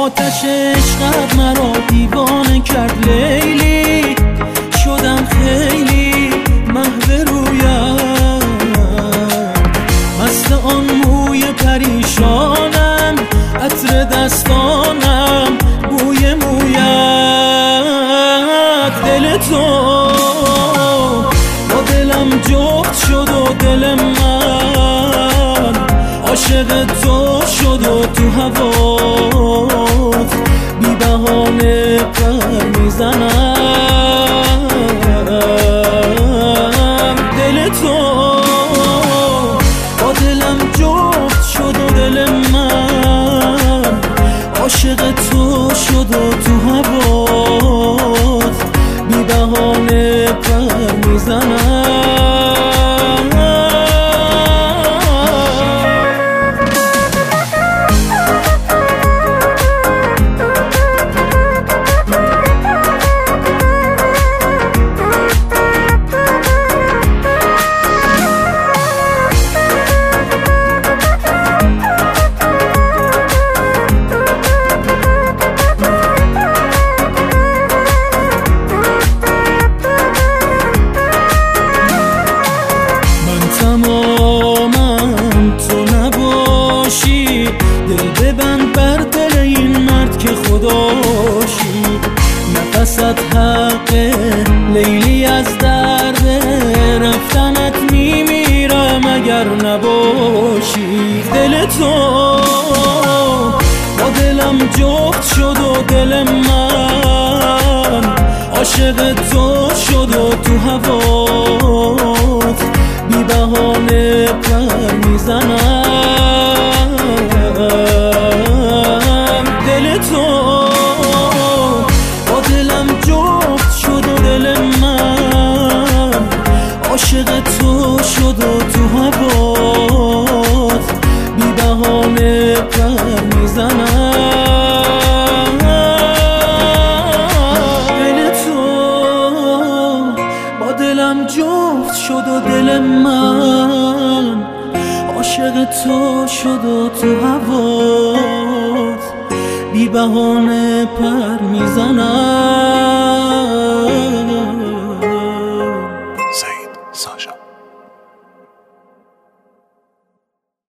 آتش عشقت مرا دیوانه کرد لیلی، شدم خیلی محو رویت، مست آن موی پریشانم، عطر دستانم، بوی مویت. دل تو با دلم جفت شد و دل من عاشق تو شد و تو هوات بی بهانه پر میزنم. دل تو با دلم جفت شد و دل من عاشق تو شد و تو هوات بی بهانه پر میزنم. دل ببند بر دل این مرد که خداشی، نفست حقه لیلی، از درد رفتنت میمیرم اگر نباشی. دل تو با دلم جفت شد و دل من عاشق تو شد و تو هوات بی بهانه پر میزنم. دل تو با دلم جفت شد و دل من عاشق تو شد و تو هوات بی بهانه پر میزنم. دل تو با دلم جفت شد و دل من عاشق تو شد و تو هوات بی بهانه پر میزنم.